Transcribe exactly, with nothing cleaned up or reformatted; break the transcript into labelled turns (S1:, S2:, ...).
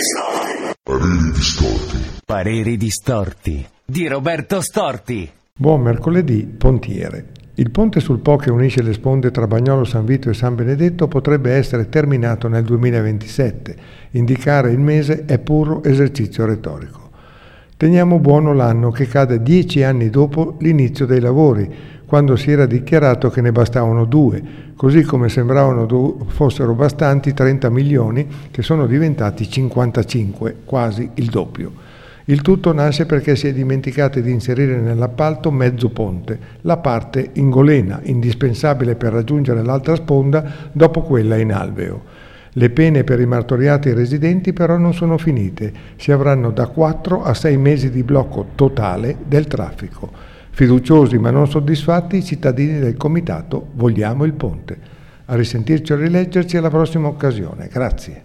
S1: Pareri distorti.
S2: Pareri distorti di Roberto Storti.
S3: Buon mercoledì, Pontiere. Il ponte sul Po che unisce le sponde tra Bagnolo San Vito e San Benedetto potrebbe essere terminato nel duemilaventisette. Indicare il mese è puro esercizio retorico. Teniamo buono l'anno che cade dieci anni dopo l'inizio dei lavori, quando si era dichiarato che ne bastavano due, così come sembravano do- fossero bastanti trenta milioni che sono diventati cinquantacinque, quasi il doppio. Il tutto nasce perché si è dimenticato di inserire nell'appalto mezzo ponte, la parte ingolena, indispensabile per raggiungere l'altra sponda dopo quella in alveo. Le pene per i martoriati residenti però non sono finite, si avranno da quattro a sei mesi di blocco totale del traffico. Fiduciosi ma non soddisfatti, i cittadini del comitato vogliamo il ponte. A risentirci o rileggerci alla prossima occasione. Grazie.